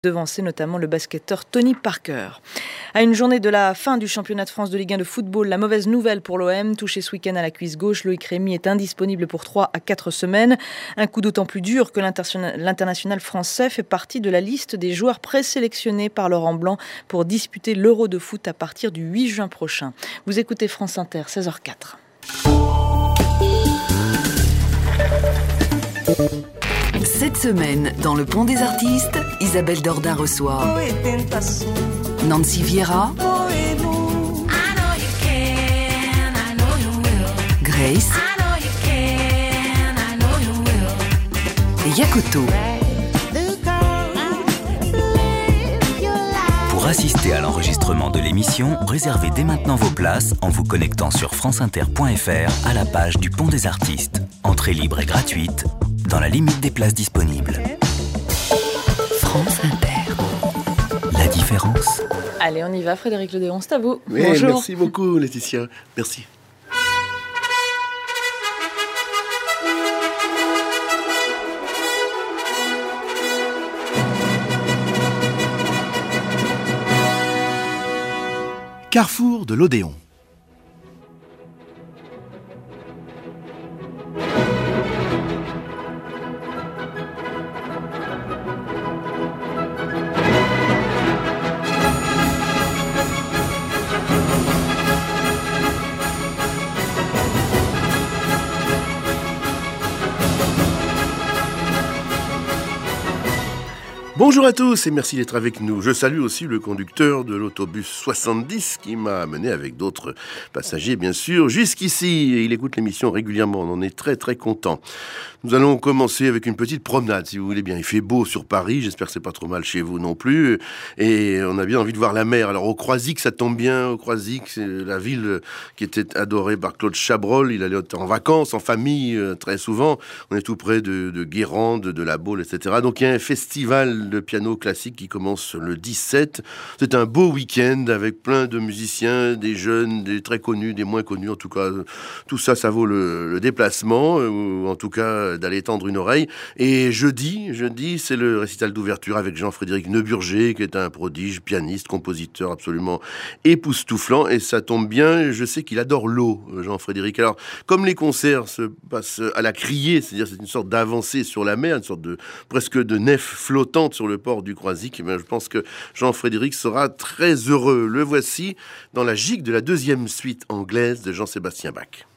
devancer notamment le basketteur Tony Parker. À une journée de la fin du championnat de France de Ligue 1 de football, la mauvaise nouvelle pour l'OM, touché ce week-end à la cuisse gauche, Loïc Rémy est indisponible pour 3 à 4 semaines. Un coup d'autant plus dur que l'international français fait partie de la liste des joueurs présélectionnés par Laurent Blanc pour disputer l'Euro de foot à partir du 8 juin prochain. Vous écoutez France Inter, 16h04. Cette semaine, dans le Pont des Artistes, Isabelle Dordain reçoit Nancy Vieira, Grace et Yakoto. Pour assister à l'enregistrement de l'émission, réservez dès maintenant vos places en vous connectant sur franceinter.fr à la page du Pont des Artistes. Entrée libre et gratuite, dans la limite des places disponibles. France Inter. La différence. Allez, on y va, Frédéric Ledéon, c'est à vous. Oui, bonjour. Merci beaucoup, Laetitia. Merci. Carrefour de l'Odéon. Bonjour à tous et merci d'être avec nous. Je salue aussi le conducteur de l'autobus 70 qui m'a amené avec d'autres passagers bien sûr jusqu'ici. Et il écoute l'émission régulièrement, on en est très très content. Nous allons commencer avec une petite promenade si vous voulez bien. Il fait beau sur Paris, j'espère que c'est pas trop mal chez vous non plus. Et on a bien envie de voir la mer. Alors au Croisic ça tombe bien, au Croisic c'est la ville qui était adorée par Claude Chabrol. Il allait en vacances, en famille très souvent. On est tout près de Guérande, de La Baule, etc. Donc il y a un festival de piano classique qui commence le 17. C'est un beau week-end avec plein de musiciens, des jeunes, des très connus, des moins connus. En tout cas, tout ça, ça vaut le déplacement, ou en tout cas d'aller tendre une oreille. Et jeudi, c'est le récital d'ouverture avec Jean-Frédéric Neuburger, qui est un prodige, pianiste, compositeur absolument époustouflant. Et ça tombe bien, je sais qu'il adore l'eau, Jean-Frédéric. Alors, comme les concerts se passent à la criée, c'est-à-dire c'est une sorte d'avancée sur la mer, une sorte de presque de nef flottante sur le port du Croisic, eh bien, je pense que Jean-Frédéric sera très heureux. Le voici dans la gigue de la deuxième suite anglaise de Jean-Sébastien Bach.